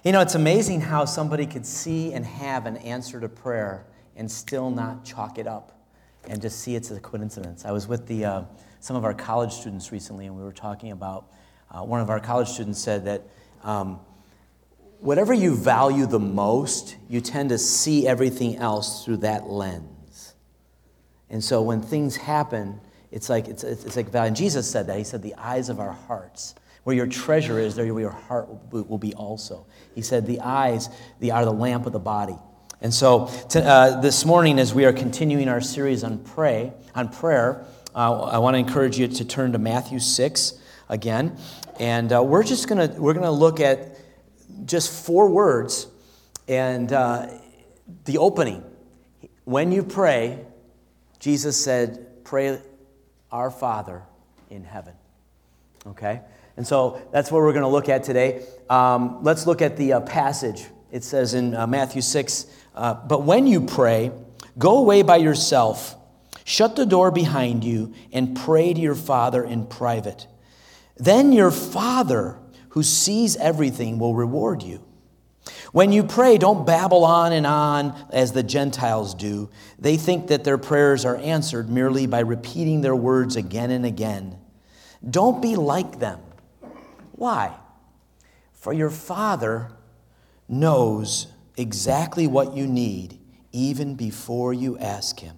You know, it's amazing how somebody could see and have an answer to prayer and still not chalk it up and just see it's a coincidence. I was with some of our college students recently, and we were talking about, one of our college students said that whatever you value the most, you tend to see everything else through that lens. And so when things happen, it's like value. And Jesus said that. He said, the eyes of our hearts. Where your treasure is, there your heart will be also. He said the eyes are the lamp of the body. And so this morning, as we are continuing our series on prayer, I want to encourage you to turn to Matthew 6 again. And we're gonna look at just 4 words and the opening. When you pray, Jesus said, pray our Father in heaven. Okay? And so that's what we're going to look at today. Let's look at the passage. It says in Matthew 6, but when you pray, go away by yourself, shut the door behind you, and pray to your Father in private. Then your Father, who sees everything, will reward you. When you pray, don't babble on and on as the Gentiles do. They think that their prayers are answered merely by repeating their words again and again. Don't be like them. Why? For your Father knows exactly what you need even before you ask Him.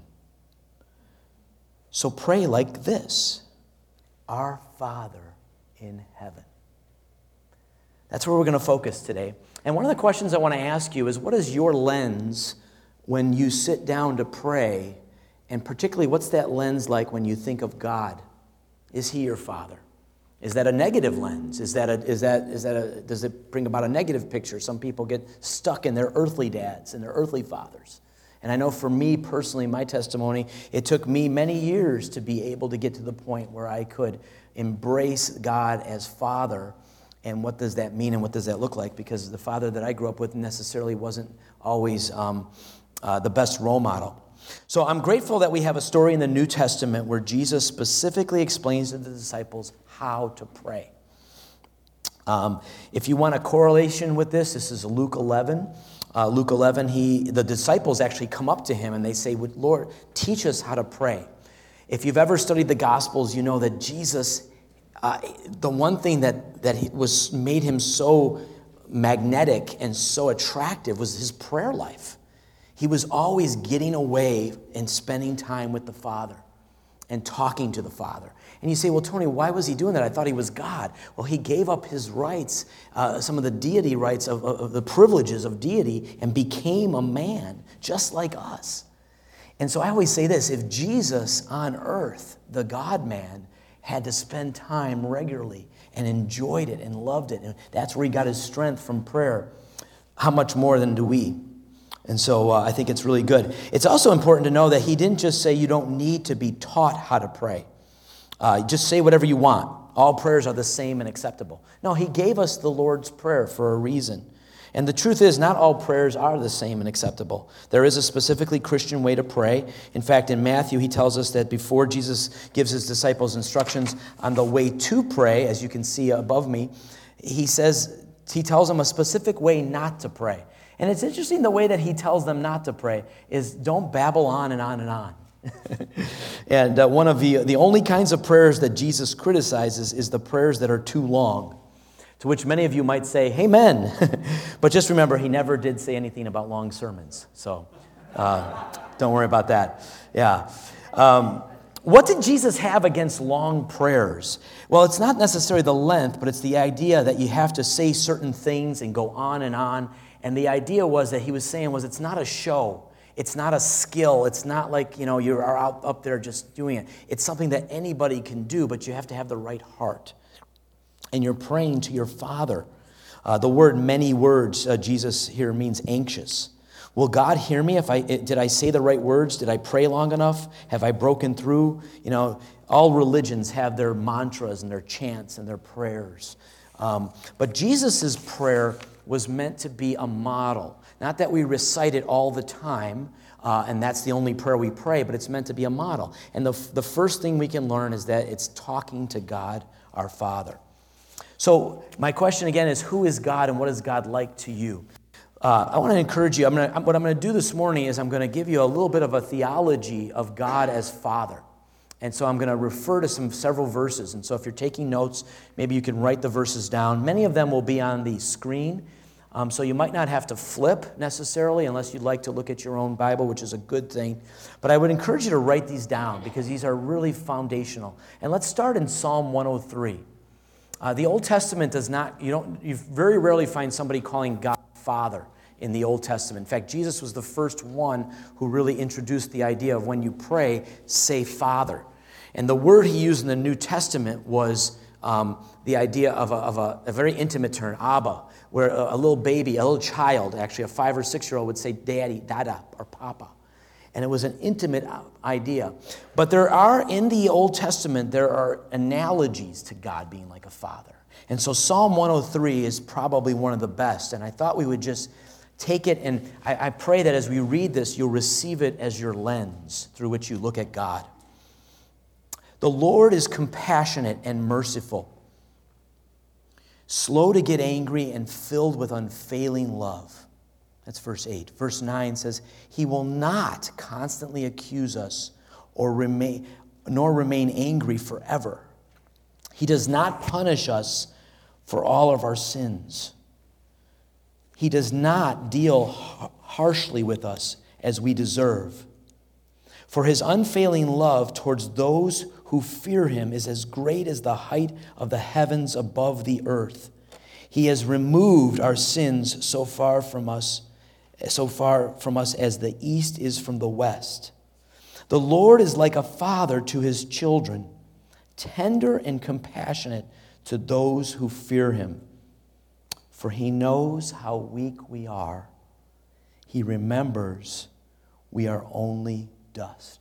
So pray like this: Our Father in heaven. That's where we're going to focus today. And one of the questions I want to ask you is, what is your lens when you sit down to pray? And particularly, what's that lens like when you think of God? Is He your Father? Is that a negative lens? Does it bring about a negative picture? Some people get stuck in their earthly dads and their earthly fathers. And I know for me personally, my testimony, it took me many years to be able to get to the point where I could embrace God as Father. And what does that mean and what does that look like? Because the father that I grew up with necessarily wasn't always the best role model. So I'm grateful that we have a story in the New Testament where Jesus specifically explains to the disciples how to pray. If you want a correlation with this is Luke 11. Luke 11, the disciples actually come up to him and they say, Lord, teach us how to pray. If you've ever studied the Gospels, you know that Jesus, the one thing that made him so magnetic and so attractive was his prayer life. He was always getting away and spending time with the Father and talking to the Father. And you say, well, Tony, why was he doing that? I thought he was God. Well, he gave up his rights, some of the deity rights of the privileges of deity, and became a man just like us. And so I always say this: if Jesus on earth, the God-man, had to spend time regularly and enjoyed it and loved it, and that's where he got his strength from prayer, how much more than do we? And so I think it's really good. It's also important to know that he didn't just say you don't need to be taught how to pray. Just say whatever you want. All prayers are the same and acceptable. No, he gave us the Lord's Prayer for a reason. And the truth is, not all prayers are the same and acceptable. There is a specifically Christian way to pray. In fact, in Matthew, he tells us that before Jesus gives his disciples instructions on the way to pray, as you can see above me, he tells them a specific way not to pray. And it's interesting the way that he tells them not to pray is don't babble on and on and on. And one of the only kinds of prayers that Jesus criticizes is the prayers that are too long, to which many of you might say, amen. But just remember, he never did say anything about long sermons. So don't worry about that. Yeah. What did Jesus have against long prayers? Well, it's not necessarily the length, but it's the idea that you have to say certain things and go on and on. And the idea was that he was saying was it's not a show. It's not a skill. It's not like, you are up there just doing it. It's something that anybody can do, but you have to have the right heart. And you're praying to your Father. The word many words, Jesus here means anxious. Will God hear me did I say the right words? Did I pray long enough? Have I broken through? All religions have their mantras and their chants and their prayers. But Jesus' prayer was meant to be a model. Not that we recite it all the time, and that's the only prayer we pray, but it's meant to be a model. And the first thing we can learn is that it's talking to God, our Father. So my question again is, who is God and what is God like to you? I want to encourage you. What I'm going to do this morning is I'm going to give you a little bit of a theology of God as Father. And so I'm going to refer to several verses. And so if you're taking notes, maybe you can write the verses down. Many of them will be on the screen. So you might not have to flip necessarily unless you'd like to look at your own Bible, which is a good thing. But I would encourage you to write these down because these are really foundational. And let's start in Psalm 103. The Old Testament does not, you very rarely find somebody calling God Father in the Old Testament. In fact, Jesus was the first one who really introduced the idea of when you pray, say Father. And the word he used in the New Testament was the idea of a very intimate term, Abba, where a little baby, a little child, actually a 5 or 6-year-old would say Daddy, Dada, or Papa. And it was an intimate idea. But in the Old Testament, there are analogies to God being like a father. And so Psalm 103 is probably one of the best. And I thought we would just take it, and I pray that as we read this, you'll receive it as your lens through which you look at God. The Lord is compassionate and merciful, slow to get angry and filled with unfailing love. That's verse 8. Verse 9 says, He will not constantly accuse us nor remain angry forever. He does not punish us for all of our sins. He does not deal harshly with us as we deserve. For His unfailing love towards those who fear Him is as great as the height of the heavens above the earth. He has removed our sins so far from us as the east is from the west. The Lord is like a father to His children, tender and compassionate to those who fear Him. For He knows how weak we are. He remembers we are only dust.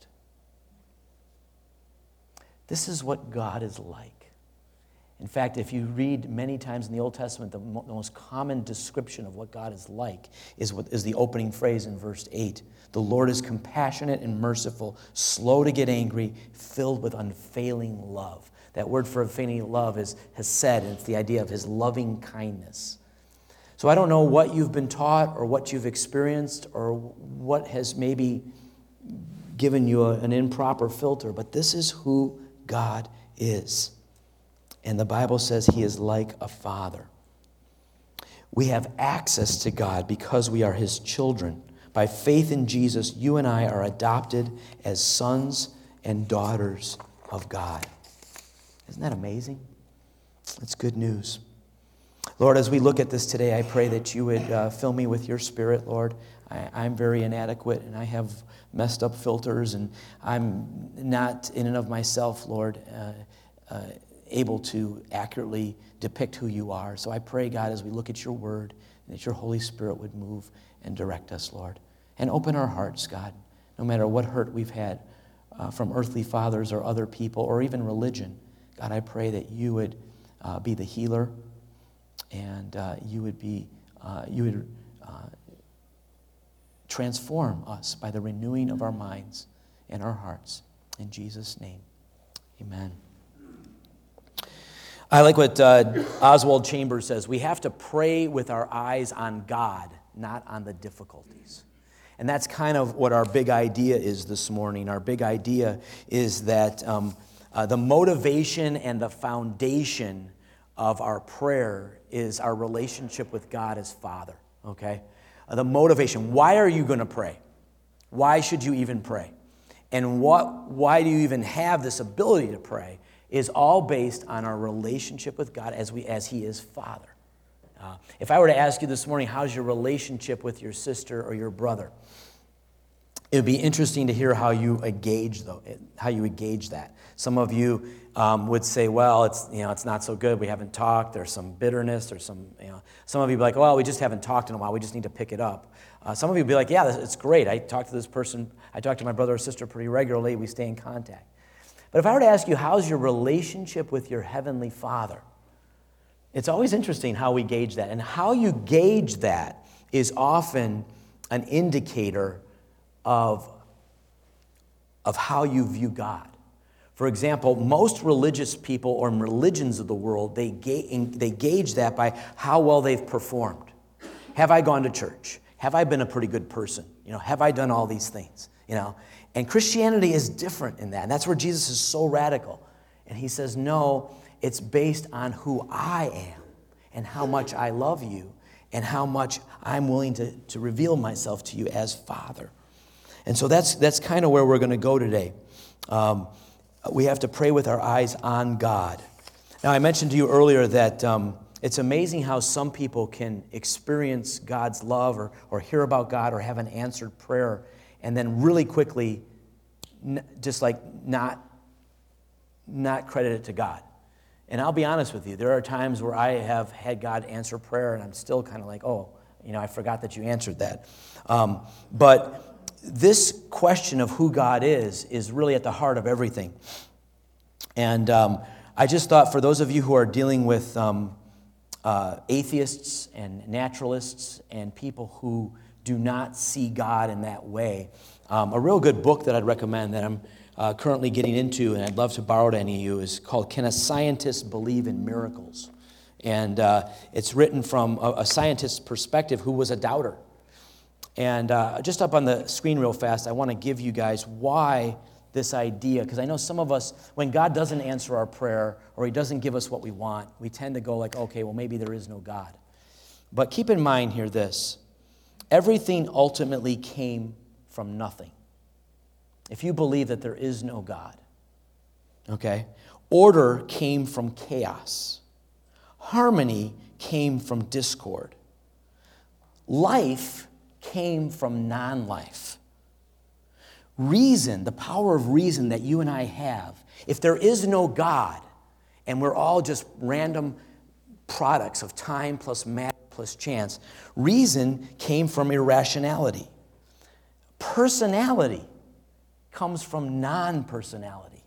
This is what God is like. In fact, if you read many times in the Old Testament, the most common description of what God is like is the opening phrase in verse 8. The Lord is compassionate and merciful, slow to get angry, filled with unfailing love. That word for unfailing love is hesed, and it's the idea of His loving kindness. So I don't know what you've been taught or what you've experienced or what has maybe given you an improper filter, but this is who God is. And the Bible says He is like a father. We have access to God because we are His children. By faith in Jesus, you and I are adopted as sons and daughters of God. Isn't that amazing? That's good news. Lord, as we look at this today, I pray that you would fill me with your Spirit, Lord. I'm very inadequate, and I have messed up filters, and I'm not in and of myself, Lord, able to accurately depict who you are. So I pray, God, as we look at your word, that your Holy Spirit would move and direct us, Lord. And open our hearts, God, no matter what hurt we've had from earthly fathers or other people or even religion. God, I pray that you would be the healer, and you would transform us by the renewing of our minds and our hearts. In Jesus' name, amen. I like what Oswald Chambers says. We have to pray with our eyes on God, not on the difficulties. And that's kind of what our big idea is this morning. Our big idea is that the motivation and the foundation of our prayer is our relationship with God as Father, okay? The motivation. Why are you going to pray? Why should you even pray? And why do you even have this ability to pray is all based on our relationship with God as He is Father. If I were to ask you this morning, how's your relationship with your sister or your brother? It would be interesting to hear how you engage that. Some of you would say, well, it's not so good. We haven't talked. There's some bitterness. There's some of you would be like, well, we just haven't talked in a while. We just need to pick it up. Some of you would be like, yeah, it's great. I talk to this person. I talk to my brother or sister pretty regularly. We stay in contact. But if I were to ask you, how's your relationship with your Heavenly Father? It's always interesting how we gauge that. And how you gauge that is often an indicator of how you view God. For example, most religious people or religions of the world, they gauge that by how well they've performed. Have I gone to church? Have I been a pretty good person? Have I done all these things? And Christianity is different in that. And that's where Jesus is so radical. And he says, no, it's based on who I am and how much I love you and how much I'm willing to reveal myself to you as Father. And so that's kind of where we're going to go today. We have to pray with our eyes on God. Now, I mentioned to you earlier that it's amazing how some people can experience God's love or hear about God or have an answered prayer and then really quickly just like not credit it to God. And I'll be honest with you, there are times where I have had God answer prayer and I'm still kind of like, I forgot that you answered that. But this question of who God is really at the heart of everything. And I just thought for those of you who are dealing with atheists and naturalists and people who do not see God in that way, a real good book that I'd recommend that I'm currently getting into, and I'd love to borrow to any of you, is called Can a Scientist Believe in Miracles? And it's written from a scientist's perspective who was a doubter. And just up on the screen real fast, I want to give you guys why this idea, because I know some of us, when God doesn't answer our prayer or he doesn't give us what we want, we tend to go like, okay, well, maybe there is no God. But keep in mind here this: everything ultimately came from nothing. If you believe that there is no God, okay, order came from chaos. Harmony came from discord. Life came from non-life. Reason, the power of reason that you and I have, if there is no God, and we're all just random products of time plus matter plus chance, reason came from irrationality. Personality comes from non-personality.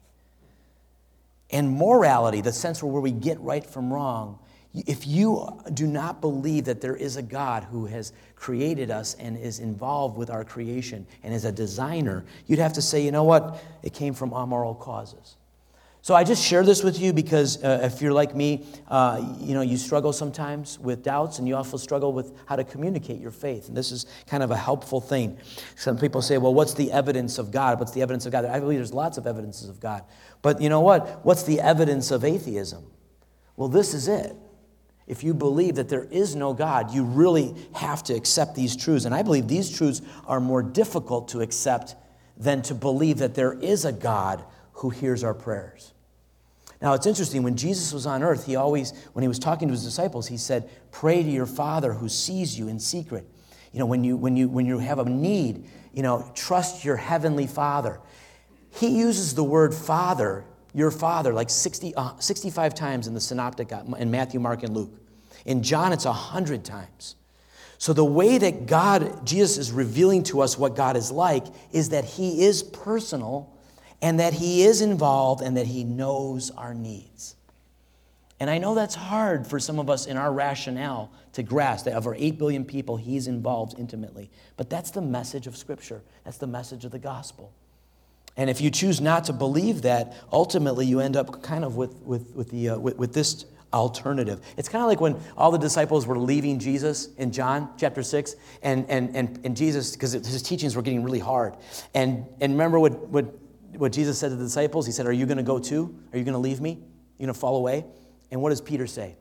And morality, the sense where we get right from wrong, if you do not believe that there is a God who has created us and is involved with our creation and is a designer, you'd have to say, you know what? It came from amoral causes. So I just share this with you because if you're like me, you struggle sometimes with doubts, and you also struggle with how to communicate your faith. And this is kind of a helpful thing. Some people say, well, what's the evidence of God? What's the evidence of God? I believe there's lots of evidences of God. But you know what? What's the evidence of atheism? Well, this is it. If you believe that there is no God, you really have to accept these truths. And I believe these truths are more difficult to accept than to believe that there is a God who hears our prayers. Now, it's interesting. When Jesus was on earth, when he was talking to his disciples, he said, pray to your Father who sees you in secret. When you have a need, trust your heavenly Father. He uses the word Father, your Father, like 65 times in the Synoptic, in Matthew, Mark, and Luke. In John, it's 100 times. So the way that Jesus is revealing to us what God is like is that he is personal and that he is involved and that he knows our needs. And I know that's hard for some of us in our rationale to grasp that of our 8 billion people, he's involved intimately. But that's the message of Scripture. That's the message of the gospel. And if you choose not to believe that, ultimately you end up kind of with this alternative. It's kind of like when all the disciples were leaving Jesus in John chapter 6, and Jesus, because his teachings were getting really hard. And remember what Jesus said to the disciples? He said, are you going to go too? Are you going to leave me? You're going to fall away? And what does Peter say?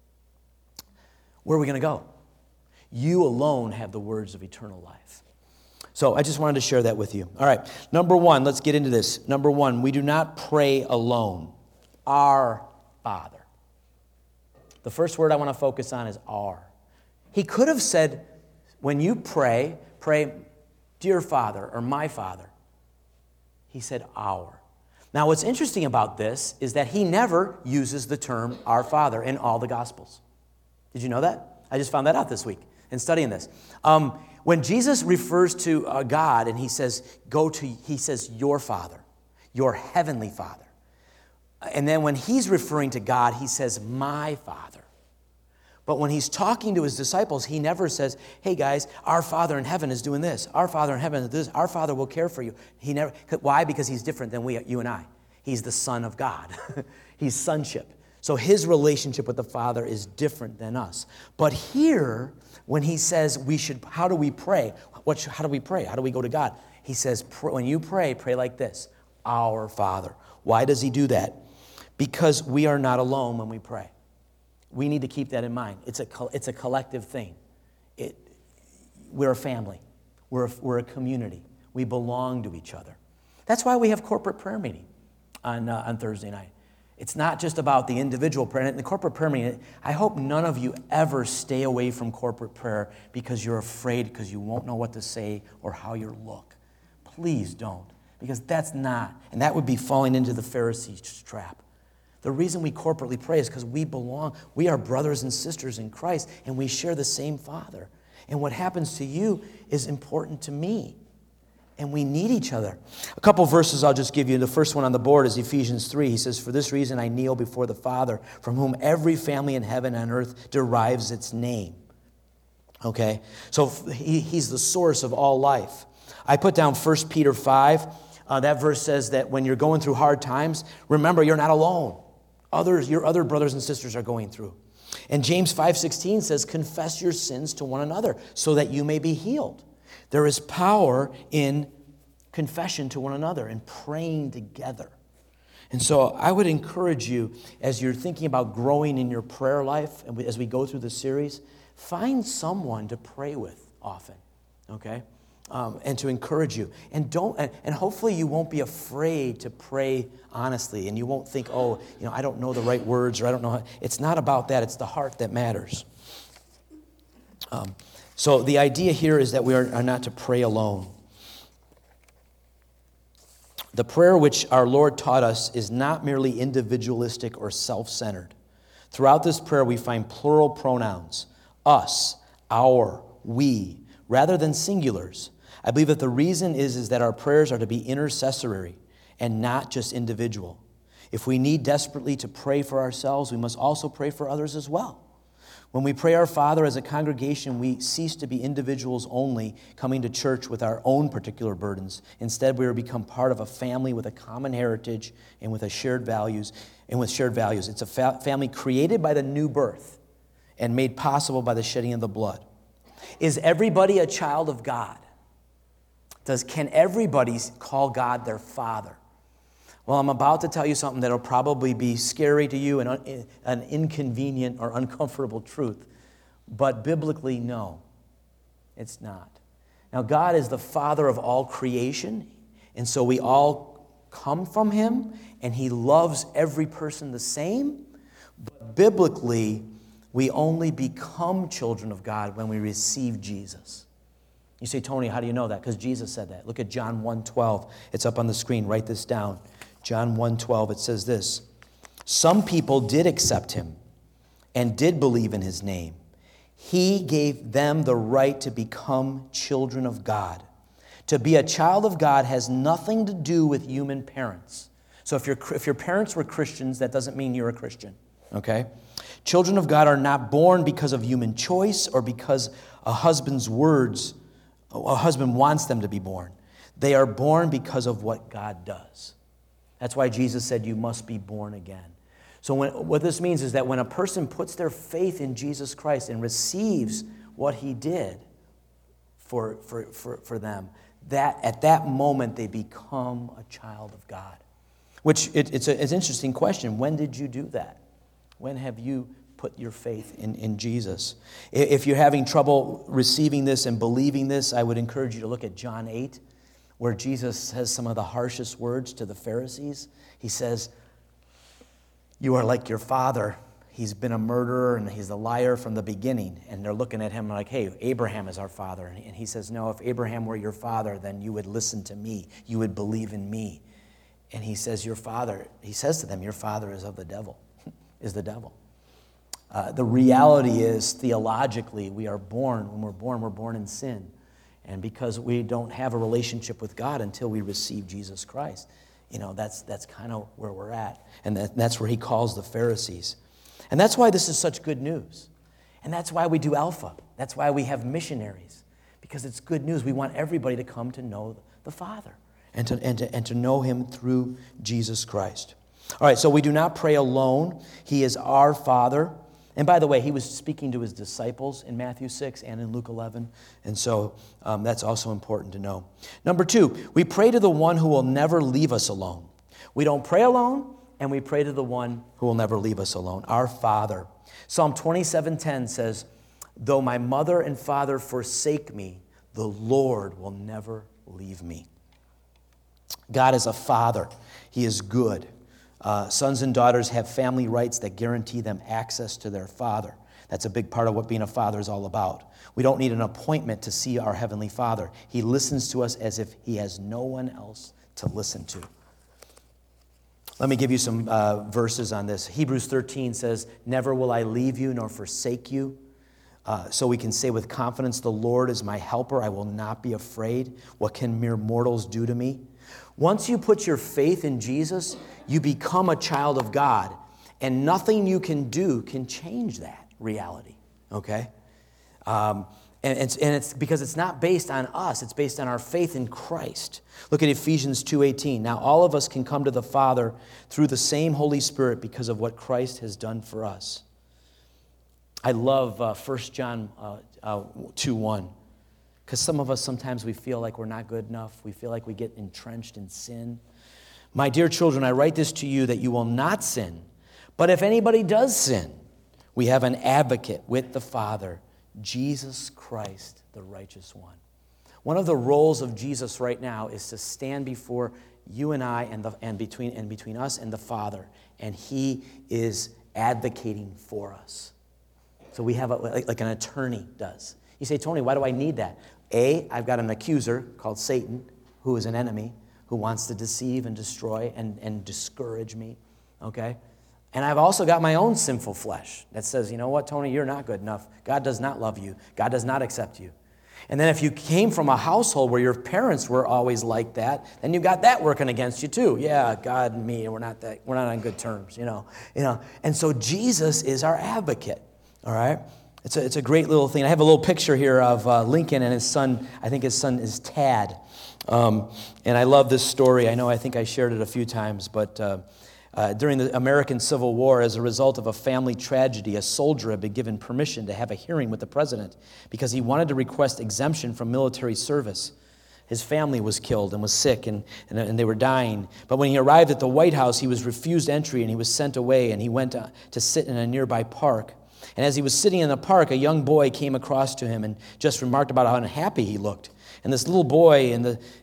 Where are we going to go? You alone have the words of eternal life. So I just wanted to share that with you. All right, number one, let's get into this. Number one, we do not pray alone. Our Father. The first word I want to focus on is our. He could have said, when you pray, dear Father or my Father. He said our. Now what's interesting about this is that he never uses the term our Father in all the Gospels. Did you know that? I just found that out this week in studying this. When Jesus refers to God and he says, he says your Father, your heavenly Father. And then when he's referring to God, he says my Father. But when he's talking to his disciples, he never says, hey guys, our Father in heaven is doing this. Our Father in heaven is this. Our Father will care for you. He never. Why? Because he's different than you and I. He's the Son of God. He's sonship. So his relationship with the Father is different than us. But here, when he says how do we pray? How do we pray? How do we go to God? He says, when you pray like this, Our Father. Why does he do that? Because we are not alone when we pray. We need to keep that in mind. It's a collective thing. We're a family. We're a community. We belong to each other. That's why we have corporate prayer meeting on Thursday night. It's not just about the individual prayer. And the corporate prayer meeting, I hope none of you ever stay away from corporate prayer because you're afraid because you won't know what to say or how you look. Please don't, because that's not, and that would be falling into the Pharisees' trap. The reason we corporately pray is because we belong. We are brothers and sisters in Christ, and we share the same Father. And what happens to you is important to me. And we need each other. A couple verses I'll just give you. The first one on the board is Ephesians 3. He says, For this reason I kneel before the Father, from whom every family in heaven and earth derives its name. Okay? So he's the source of all life. I put down 1 Peter 5. That verse says that when you're going through hard times, remember you're not alone. Your other brothers and sisters are going through. And James 5:16 says, Confess your sins to one another so that you may be healed. There is power in confession to one another and praying together. And so I would encourage you, as you're thinking about growing in your prayer life, and as we go through the series, find someone to pray with often, okay? And to encourage you. And hopefully you won't be afraid to pray honestly, and you won't think, I don't know the right words, or I don't know how. It's not about that. It's the heart that matters. So the idea here is that we are not to pray alone. The prayer which our Lord taught us is not merely individualistic or self-centered. Throughout this prayer, we find plural pronouns, us, our, we, rather than singulars. I believe that the reason is that our prayers are to be intercessory and not just individual. If we need desperately to pray for ourselves, we must also pray for others as well. When we pray our Father as a congregation, we cease to be individuals only coming to church with our own particular burdens. Instead, we are become part of a family with a common heritage and with shared values. It's a family created by the new birth and made possible by the shedding of the blood. Is everybody a child of God? Can everybody call God their Father? Well, I'm about to tell you something that'll probably be scary to you and an inconvenient or uncomfortable truth. But biblically, no, it's not. Now, God is the Father of all creation, and so we all come from Him, and He loves every person the same. But biblically, we only become children of God when we receive Jesus. You say, Tony, how do you know that? Because Jesus said that. Look at John 1:12. It's up on the screen. Write this down. John 1:12, it says this, Some people did accept Him and did believe in His name. He gave them the right to become children of God. To be a child of God has nothing to do with human parents. So if your parents were Christians, that doesn't mean you're a Christian, okay? Children of God are not born because of human choice or because a husband wants them to be born. They are born because of what God does. That's why Jesus said you must be born again. So what this means is that when a person puts their faith in Jesus Christ and receives what He did for them, that at that moment they become a child of God. Which it's an interesting question. When did you do that? When have you put your faith in Jesus? If you're having trouble receiving this and believing this, I would encourage you to look at John 8, where Jesus says some of the harshest words to the Pharisees. He says, you are like your father. He's been a murderer and he's a liar from the beginning. And they're looking at him like, hey, Abraham is our father. And he says, no, if Abraham were your father, then you would listen to me. You would believe in me. And he says, he says to them, your father is of the devil, is the devil. The reality is, theologically, when we're born in sin. And because we don't have a relationship with God until we receive Jesus Christ, that's kind of where we're at. And that's where He calls the Pharisees. And that's why this is such good news. And that's why we do Alpha. That's why we have missionaries. Because it's good news. We want everybody to come to know the Father. and to know him through Jesus Christ. All right, so we do not pray alone. He is our Father. And by the way, he was speaking to his disciples in Matthew 6 and in Luke 11. And so that's also important to know. Number 2, we pray to the one who will never leave us alone. We don't pray alone, and we pray to the one who will never leave us alone, our Father. Psalm 27:10 says, though my mother and father forsake me, the Lord will never leave me. God is a father. He is good. Sons and daughters have family rights that guarantee them access to their father. That's a big part of what being a father is all about. We don't need an appointment to see our Heavenly Father. He listens to us as if he has no one else to listen to. Let me give you some verses on this. Hebrews 13 says, never will I leave you nor forsake you. So we can say with confidence, the Lord is my helper. I will not be afraid. What can mere mortals do to me? Once you put your faith in Jesus, you become a child of God, and nothing you can do can change that reality, okay? And it's because it's not based on us. It's based on our faith in Christ. Look at Ephesians 2:18. Now all of us can come to the Father through the same Holy Spirit because of what Christ has done for us. I love 1 John 2:1. Because some of us, sometimes we feel like we're not good enough. We feel like we get entrenched in sin. My dear children, I write this to you that you will not sin. But if anybody does sin, we have an advocate with the Father, Jesus Christ, the righteous one. One of the roles of Jesus right now is to stand before you and I and between us and the Father. And he is advocating for us. So we have like an attorney does. You say, Tony, why do I need that? I've got an accuser called Satan, who is an enemy, who wants to deceive and destroy and discourage me, okay? And I've also got my own sinful flesh that says, you know what, Tony, you're not good enough. God does not love you. God does not accept you. And then if you came from a household where your parents were always like that, then you got that working against you too. Yeah, God and me, we're not on good terms, you know. And so Jesus is our advocate, all right? It's a great little thing. I have a little picture here of Lincoln and his son. I think his son is Tad. And I love this story. I think I shared it a few times, but during the American Civil War, as a result of a family tragedy, a soldier had been given permission to have a hearing with the president because he wanted to request exemption from military service. His family was killed and was sick, and they were dying. But when he arrived at the White House, he was refused entry, and he was sent away, and he went to sit in a nearby park. And as he was sitting in the park, a young boy came across to him and just remarked about how unhappy he looked. And this little boy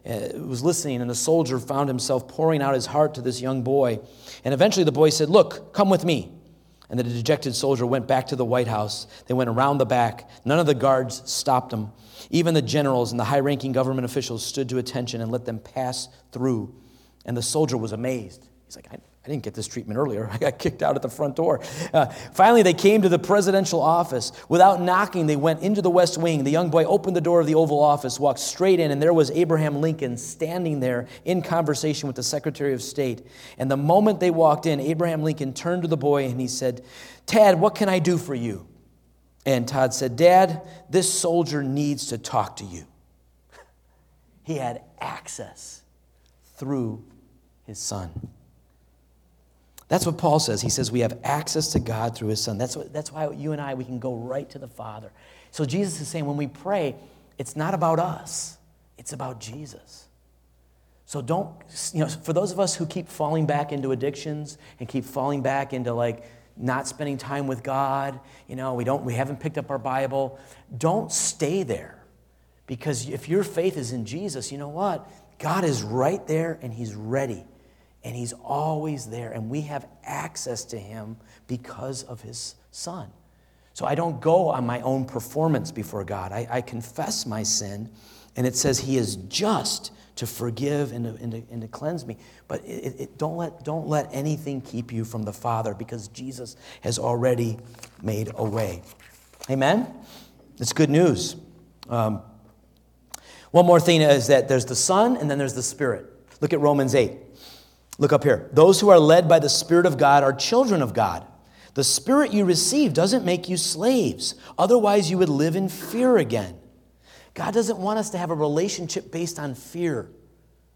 was listening, and the soldier found himself pouring out his heart to this young boy. And eventually the boy said, "Look, come with me." And the dejected soldier went back to the White House. They went around the back. None of the guards stopped him. Even the generals and the high-ranking government officials stood to attention and let them pass through. And the soldier was amazed. He's like, I didn't get this treatment earlier. I got kicked out at the front door. Finally, they came to the presidential office. Without knocking, they went into the West Wing. The young boy opened the door of the Oval Office, walked straight in, and there was Abraham Lincoln standing there in conversation with the Secretary of State. And the moment they walked in, Abraham Lincoln turned to the boy and he said, "Tad, what can I do for you?" And Todd said, "Dad, this soldier needs to talk to you." He had access through his son. That's what Paul says. He says we have access to God through his son. That's why you and I, we can go right to the Father. So Jesus is saying when we pray, it's not about us. It's about Jesus. So don't, for those of us who keep falling back into addictions and keep falling back into not spending time with God, we haven't picked up our Bible, don't stay there. Because if your faith is in Jesus, you know what? God is right there and he's ready. And he's always there, and we have access to him because of his son. So I don't go on my own performance before God. I confess my sin, and it says he is just to forgive and to cleanse me. But don't let anything keep you from the Father, because Jesus has already made a way. Amen? It's good news. One more thing is that there's the Son, and then there's the Spirit. Look at Romans 8. Look up here. Those who are led by the Spirit of God are children of God. The Spirit you receive doesn't make you slaves. Otherwise, you would live in fear again. God doesn't want us to have a relationship based on fear.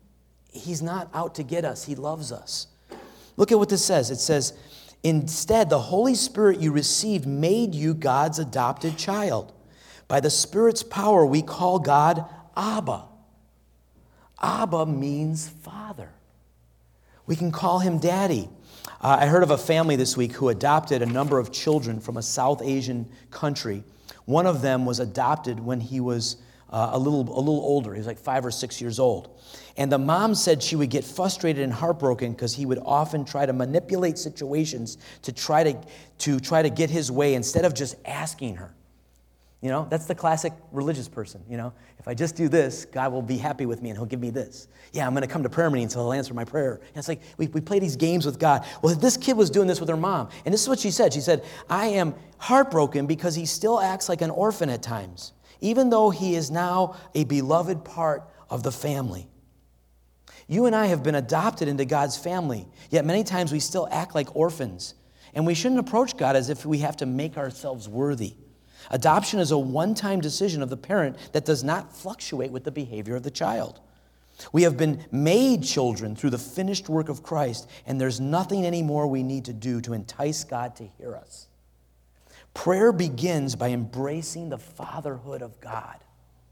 He's not out to get us. He loves us. Look at what this says. It says, instead, the Holy Spirit you received made you God's adopted child. By the Spirit's power, we call God Abba. Abba means Father. We can call him Daddy. I heard of a family this week who adopted a number of children from a South Asian country. One of them was adopted when he was a little older. He was like 5 or 6 years old. And the mom said she would get frustrated and heartbroken because he would often try to manipulate situations to try to get his way instead of just asking her. You know, that's the classic religious person, you know. If I just do this, God will be happy with me and he'll give me this. Yeah, I'm going to come to prayer meeting so he'll answer my prayer. And it's like we play these games with God. Well, this kid was doing this with her mom. And this is what she said. She said, I am heartbroken because he still acts like an orphan at times, even though he is now a beloved part of the family. You and I have been adopted into God's family, yet many times we still act like orphans. And we shouldn't approach God as if we have to make ourselves worthy. Adoption is a one-time decision of the parent that does not fluctuate with the behavior of the child. We have been made children through the finished work of Christ, and there's nothing anymore we need to do to entice God to hear us. Prayer begins by embracing the fatherhood of God.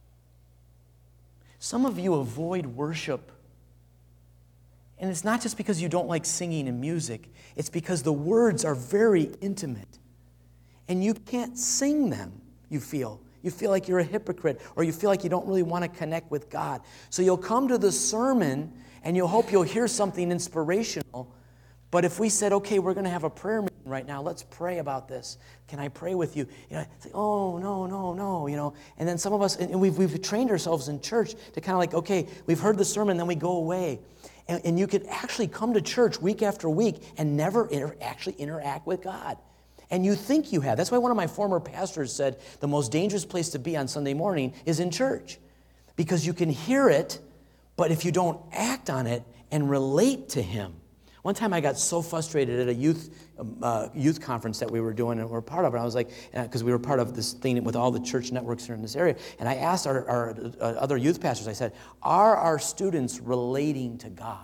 Some of you avoid worship, and it's not just because you don't like singing and music. It's because the words are very intimate. And you can't sing them, you feel. You feel like you're a hypocrite, or you feel like you don't really want to connect with God. So you'll come to the sermon, and you'll hope you'll hear something inspirational. But if we said, okay, we're going to have a prayer meeting right now, let's pray about this. Can I pray with you? You know, it's like, oh, no, you know. And then some of us, and we've trained ourselves in church to kind of like, okay, we've heard the sermon, then we go away. And you could actually come to church week after week and never actually interact with God. And you think you have. That's why one of my former pastors said the most dangerous place to be on Sunday morning is in church. Because you can hear it, but if you don't act on it and relate to him. One time I got so frustrated at a youth conference that we were doing and we were part of it. I was like, because we were part of this thing with all the church networks here in this area. And I asked our other youth pastors, I said, are our students relating to God?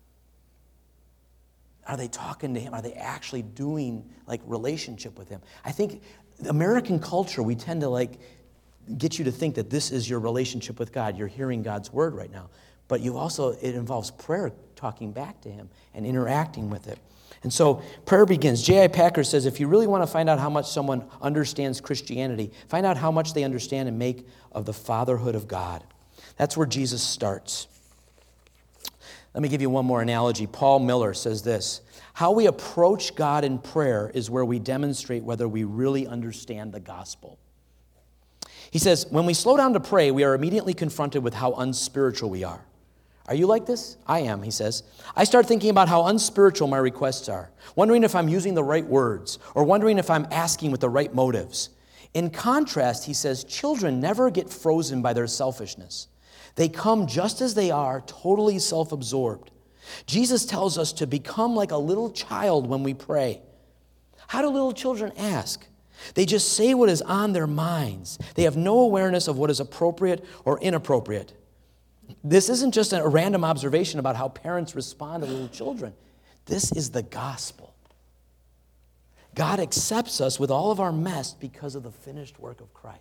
Are they talking to him? Are they actually doing like relationship with him? I think American culture, we tend to like get you to think that this is your relationship with God. You're hearing God's word right now. But it involves prayer, talking back to him and interacting with it. And so prayer begins. J.I. Packer says, if you really want to find out how much someone understands Christianity, find out how much they understand and make of the fatherhood of God. That's where Jesus starts. Let me give you one more analogy. Paul Miller says this: how we approach God in prayer is where we demonstrate whether we really understand the gospel. He says, when we slow down to pray, we are immediately confronted with how unspiritual we are. Are you like this? I am, he says. I start thinking about how unspiritual my requests are, wondering if I'm using the right words, or wondering if I'm asking with the right motives. In contrast, he says, children never get frozen by their selfishness. They come just as they are, totally self-absorbed. Jesus tells us to become like a little child when we pray. How do little children ask? They just say what is on their minds. They have no awareness of what is appropriate or inappropriate. This isn't just a random observation about how parents respond to little children. This is the gospel. God accepts us with all of our mess because of the finished work of Christ.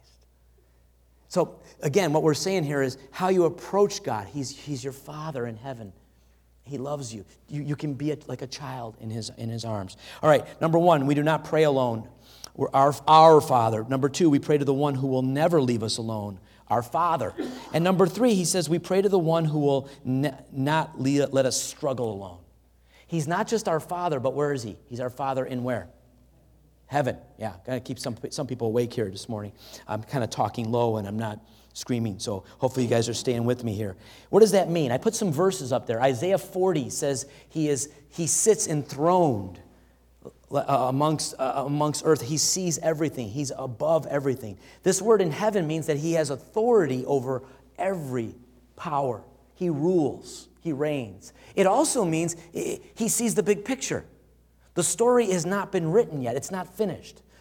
So, again, what we're saying here is how you approach God. He's your Father in heaven. He loves you. You can be like a child in his arms. All right, number one, we do not pray alone. We're our Father. Number two, we pray to the one who will never leave us alone, our Father. And number three, he says we pray to the one who will not let us struggle alone. He's not just our Father, but where is he? He's our Father in where? Heaven. Yeah, got to keep some people awake here this morning. I'm kind of talking low and I'm not screaming, so hopefully you guys are staying with me here. What does that mean? I put some verses up there. Isaiah 40 says he sits enthroned amongst earth. He sees everything. He's above everything. This word in heaven means that he has authority over every power. He rules. He reigns. It also means he sees the big picture. The story has not been written yet. It's not finished.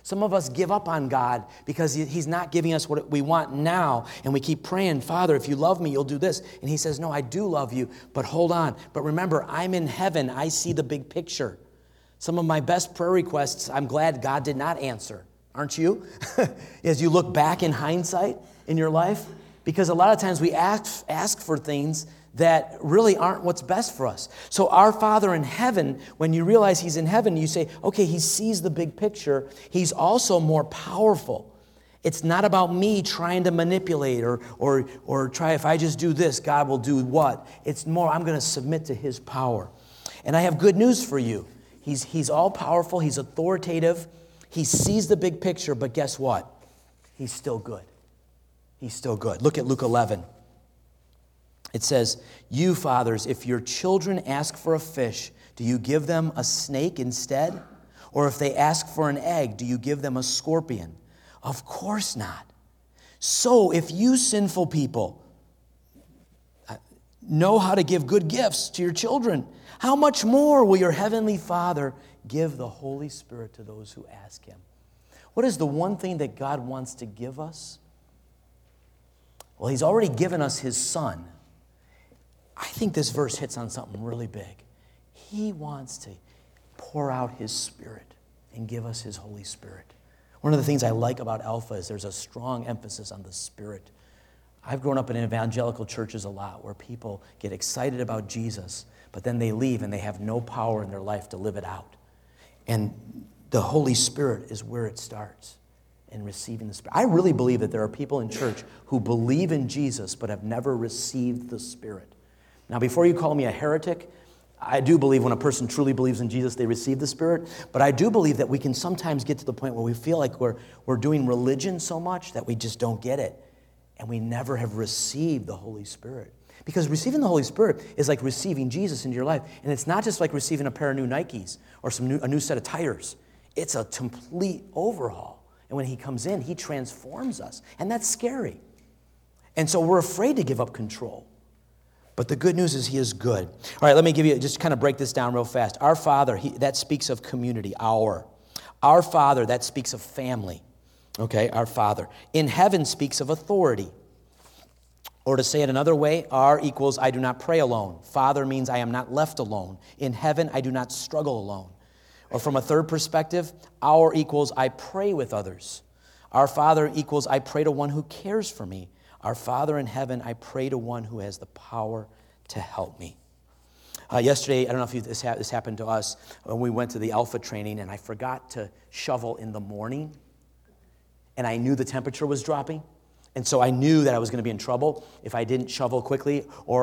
Some of us give up on God because he's not giving us what we want now. And we keep praying, Father, if you love me, you'll do this. And he says, no, I do love you, but hold on. But remember, I'm in heaven. I see the big picture. Some of my best prayer requests, I'm glad God did not answer. Aren't you? As you look back in hindsight in your life. Because a lot of times we ask for things that really aren't what's best for us. So our Father in heaven, when you realize he's in heaven, you say, okay, he sees the big picture. He's also more powerful. It's not about me trying to manipulate or try, if I just do this, God will do what? It's more, I'm going to submit to his power. And I have good news for you. He's all powerful. He's authoritative. He sees the big picture, but guess what? He's still good. He's still good. Look at Luke 11. It says, you fathers, if your children ask for a fish, do you give them a snake instead? Or if they ask for an egg, do you give them a scorpion? Of course not. So if you sinful people know how to give good gifts to your children, how much more will your heavenly Father give the Holy Spirit to those who ask him? What is the one thing that God wants to give us? Well, he's already given us his Son. I think this verse hits on something really big. He wants to pour out his Spirit and give us his Holy Spirit. One of the things I like about Alpha is there's a strong emphasis on the Spirit. I've grown up in evangelical churches a lot where people get excited about Jesus, but then they leave and they have no power in their life to live it out. And the Holy Spirit is where it starts in receiving the Spirit. I really believe that there are people in church who believe in Jesus but have never received the Spirit. Now, before you call me a heretic, I do believe when a person truly believes in Jesus, they receive the Spirit. But I do believe that we can sometimes get to the point where we feel like we're doing religion so much that we just don't get it. And we never have received the Holy Spirit. Because receiving the Holy Spirit is like receiving Jesus into your life. And it's not just like receiving a pair of new Nikes or a new set of tires. It's a complete overhaul. And when he comes in, he transforms us. And that's scary. And so we're afraid to give up control. But the good news is he is good. All right, let me give you, just kind of break this down real fast. Our Father, that speaks of community, our. Our Father, that speaks of family. Okay, our Father. In heaven speaks of authority. Or to say it another way, our equals I do not pray alone. Father means I am not left alone. In heaven, I do not struggle alone. Or from a third perspective, our equals I pray with others. Our Father equals I pray to one who cares for me. Our Father in heaven, I pray to one who has the power to help me. Yesterday, I don't know if this happened to us, when we went to the Alpha training, and I forgot to shovel in the morning, and I knew the temperature was dropping, and so I knew that I was going to be in trouble if I didn't shovel quickly,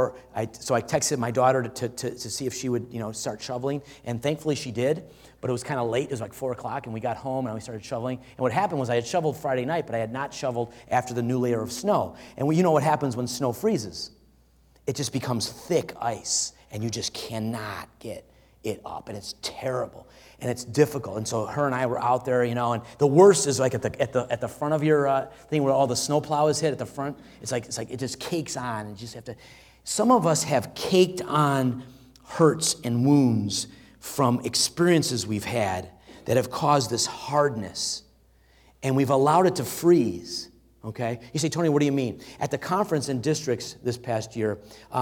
so I texted my daughter to see if she would start shoveling, and thankfully she did, but it was kind of late. It was like 4 o'clock, and we got home, and we started shoveling. And what happened was I had shoveled Friday night, but I had not shoveled after the new layer of snow. And you know what happens when snow freezes? It just becomes thick ice, and you just cannot get it up, and it's terrible, and it's difficult. And so her and I were out there, and the worst is like at the front of your thing where all the snowplow is hit at the front. It's like it just cakes on, and you just have to. Some of us have caked on hurts and wounds from experiences we've had that have caused this hardness, and we've allowed it to freeze. Okay? You say, Tony, what do you mean? At the conference in districts this past year,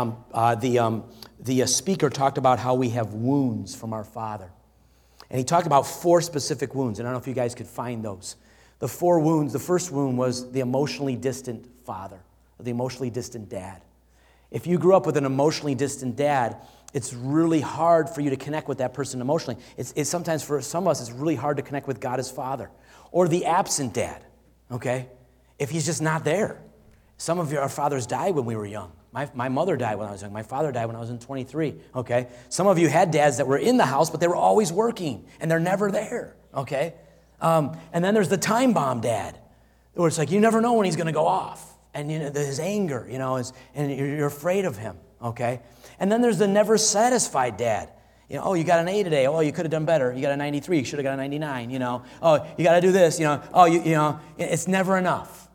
the speaker talked about how we have wounds from our Father. And he talked about 4 specific wounds, and I don't know if you guys could find those. The 4 wounds, the first wound was the emotionally distant father, or the emotionally distant dad. If you grew up with an emotionally distant dad, it's really hard for you to connect with that person emotionally. It's sometimes for some of us, it's really hard to connect with God as Father. Or the absent dad, okay? If he's just not there. Some of our fathers died when we were young. My mother died when I was young. My father died when I was 23, okay? Some of you had dads that were in the house, but they were always working, and they're never there, okay? And then there's the time bomb dad, where it's like you never know when he's going to go off, and his anger, and you're afraid of him, okay? And then there's the never satisfied dad. Oh, you got an A today. Oh, you could have done better. You got a 93. You should have got a 99, Oh, you got to do this, Oh, it's never enough.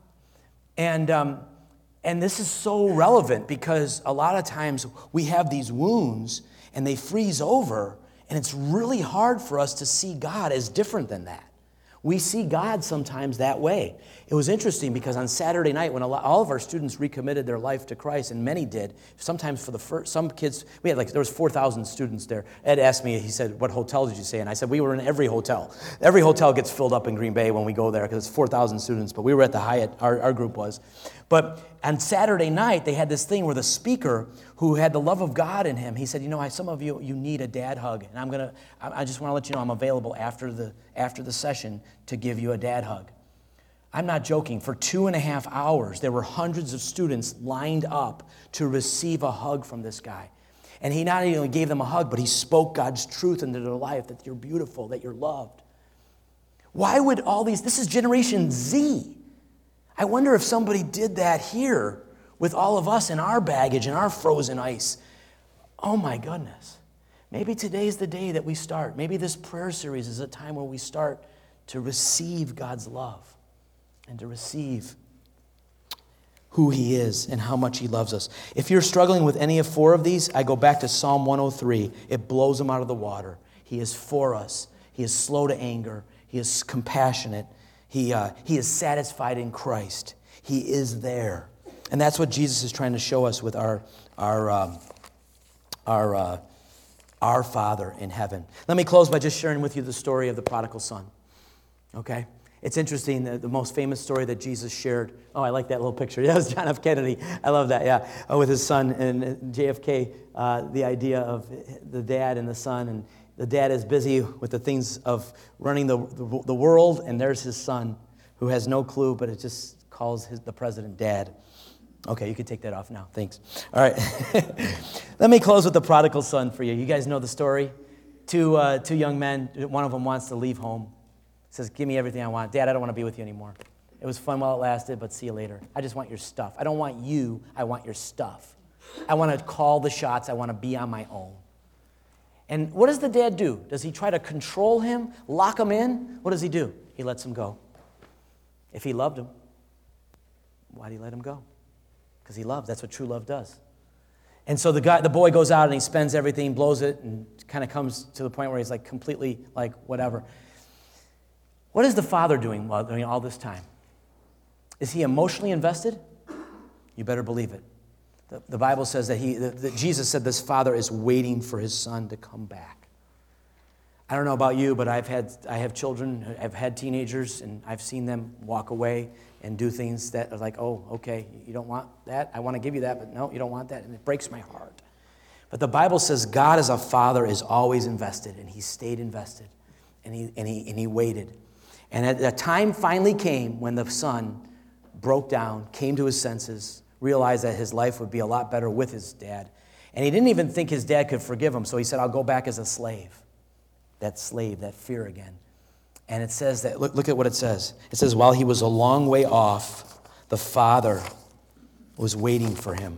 And this is so relevant because a lot of times we have these wounds and they freeze over, and it's really hard for us to see God as different than that. We see God sometimes that way. It was interesting because on Saturday night when all of our students recommitted their life to Christ, and many did, sometimes for the first, some kids, there was 4,000 students there. Ed asked me, he said, what hotel did you stay in? I said, we were in every hotel. Every hotel gets filled up in Green Bay when we go there because it's 4,000 students, but we were at the Hyatt, our group was. But on Saturday night, they had this thing where the speaker who had the love of God in him, he said, some of you need a dad hug. And I just want to let you know I'm available after the session to give you a dad hug. I'm not joking. For 2.5 hours, there were hundreds of students lined up to receive a hug from this guy. And he not only gave them a hug, but he spoke God's truth into their life, that you're beautiful, that you're loved. Why would this is Generation Z. I wonder if somebody did that here with all of us in our baggage and our frozen ice. Oh my goodness. Maybe today's the day that we start. Maybe this prayer series is a time where we start to receive God's love and to receive who he is and how much he loves us. If you're struggling with any of 4 of these, I go back to Psalm 103. It blows them out of the water. He is for us. He is slow to anger. He is compassionate. He is satisfied in Christ. He is there. And that's what Jesus is trying to show us with our Father in heaven. Let me close by just sharing with you the story of the prodigal son. Okay? It's interesting, the most famous story that Jesus shared. Oh, I like that little picture. That was John F. Kennedy. I love that, yeah. With his son and JFK, the idea of the dad and the son. And the dad is busy with the things of running the world, and there's his son who has no clue, but it just calls the president dad. Okay, you can take that off now. Thanks. All right. Let me close with the prodigal son for you. You guys know the story. Two young men, one of them wants to leave home. Says, give me everything I want. Dad, I don't want to be with you anymore. It was fun while it lasted, but see you later. I just want your stuff. I don't want you. I want your stuff. I want to call the shots. I want to be on my own. And what does the dad do? Does he try to control him, lock him in? What does he do? He lets him go. If he loved him, why did he let him go? Because he loves. That's what true love does. And so the boy goes out and he spends everything, blows it, and kind of comes to the point where he's like completely like whatever. What is the father doing during all this time? Is he emotionally invested? You better believe it. The Bible says that Jesus said this father is waiting for his son to come back. I don't know about you, but I have children, I've had teenagers, and I've seen them walk away and do things that are like, oh, okay, you don't want that? I want to give you that, but no, you don't want that, and it breaks my heart. But the Bible says God as a father is always invested, and he stayed invested, and he waited. And at the time finally came when the son broke down, came to his senses, realized that his life would be a lot better with his dad. And he didn't even think his dad could forgive him, so he said, I'll go back as a slave. That slave, that fear again. And it says that, look at what it says. It says, while he was a long way off, the father was waiting for him.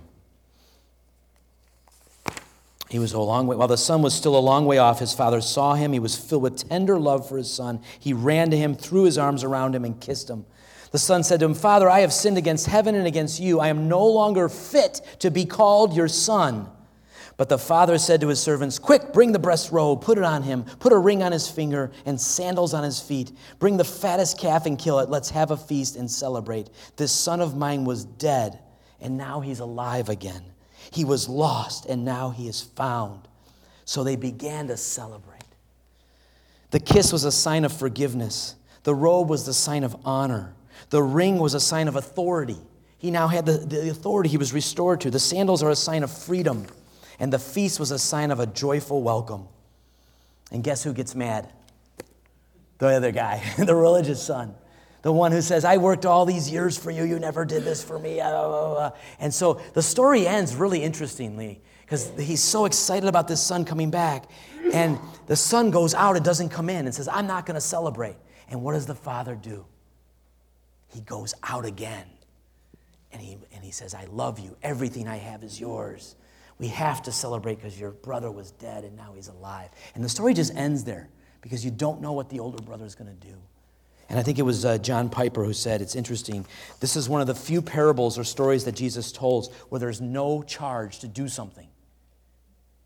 He was a long way. While the son was still a long way off, his father saw him. He was filled with tender love for his son. He ran to him, threw his arms around him, and kissed him. The son said to him, Father, I have sinned against heaven and against you. I am no longer fit to be called your son. But the father said to his servants, quick, bring the breast robe, put it on him, put a ring on his finger and sandals on his feet. Bring the fattest calf and kill it. Let's have a feast and celebrate. This son of mine was dead, and now he's alive again. He was lost, and now he is found. So they began to celebrate. The kiss was a sign of forgiveness. The robe was the sign of honor. The ring was a sign of authority. He now had the authority he was restored to. The sandals are a sign of freedom. And the feast was a sign of a joyful welcome. And guess who gets mad? The other guy, the religious son. The one who says, I worked all these years for you. You never did this for me. And so the story ends really interestingly because he's so excited about this son coming back. And the son goes out and doesn't come in and says, I'm not going to celebrate. And what does the father do? He goes out again. And he says, I love you. Everything I have is yours. We have to celebrate because your brother was dead and now he's alive. And the story just ends there because you don't know what the older brother is going to do. And I think it was John Piper who said, it's interesting, this is one of the few parables or stories that Jesus told where there's no charge to do something.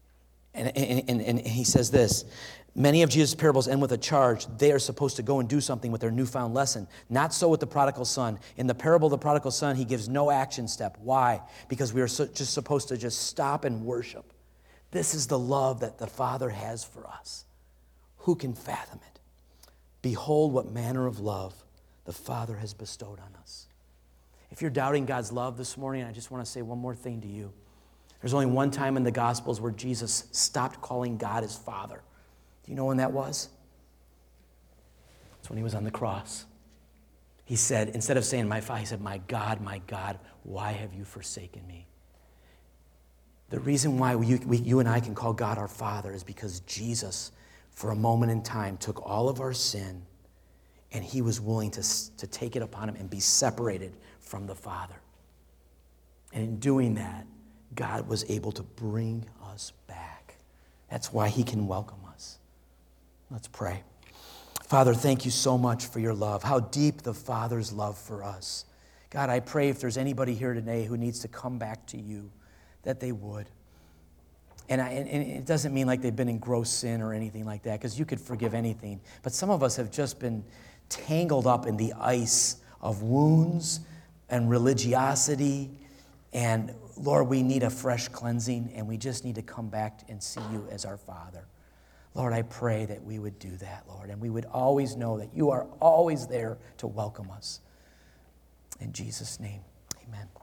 And he says this, many of Jesus' parables end with a charge. They are supposed to go and do something with their newfound lesson. Not so with the prodigal son. In the parable of the prodigal son, he gives no action step. Why? Because we are just supposed to just stop and worship. This is the love that the Father has for us. Who can fathom it? Behold what manner of love the Father has bestowed on us. If you're doubting God's love this morning, I just want to say one more thing to you. There's only one time in the Gospels where Jesus stopped calling God his Father. Do you know when that was? It's when he was on the cross. He said, instead of saying, my Father, he said, my God, why have you forsaken me? The reason why you and I can call God our Father is because Jesus, for a moment in time, took all of our sin, and he was willing to take it upon him and be separated from the Father. And in doing that, God was able to bring us back. That's why he can welcome us. Let's pray. Father, thank you so much for your love, how deep the Father's love for us. God, I pray if there's anybody here today who needs to come back to you, that they would. And it doesn't mean like they've been in gross sin or anything like that, because you could forgive anything. But some of us have just been tangled up in the ice of wounds and religiosity. And Lord, we need a fresh cleansing, and we just need to come back and see you as our Father. Lord, I pray that we would do that, Lord, and we would always know that you are always there to welcome us. In Jesus' name, amen.